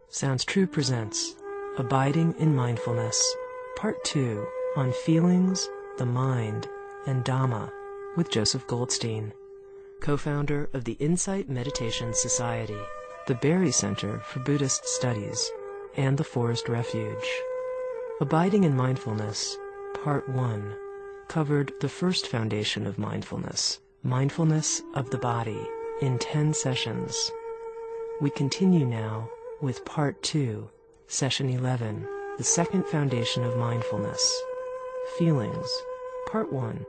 Sounds True presents Abiding in Mindfulness, Part 2 on Feelings, the Mind, and Dhamma with Joseph Goldstein, co-founder of the Insight Meditation Society, the Barry Center for Buddhist Studies, and the Forest Refuge. Abiding in Mindfulness, Part 1, covered the first foundation of mindfulness, mindfulness of the body, in 10 sessions. We continue now with Part 2, Session 11, the second foundation of mindfulness, feelings, Part 1.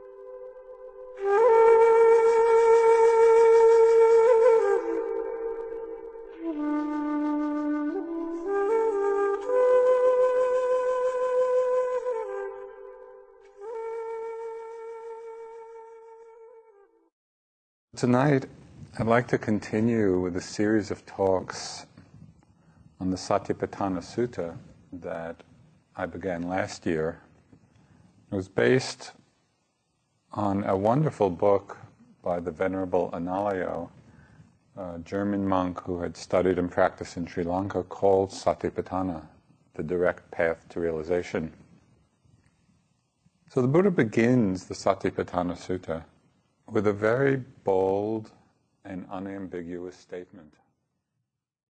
Tonight, I'd like to continue with a series of talks on the Satipatthana Sutta that I began last year. It was based on a wonderful book by the Venerable Analayo, a German monk who had studied and practiced in Sri Lanka, called Satipatthana, the Direct Path to Realization. So the Buddha begins the Satipatthana Sutta with a very bold and unambiguous statement.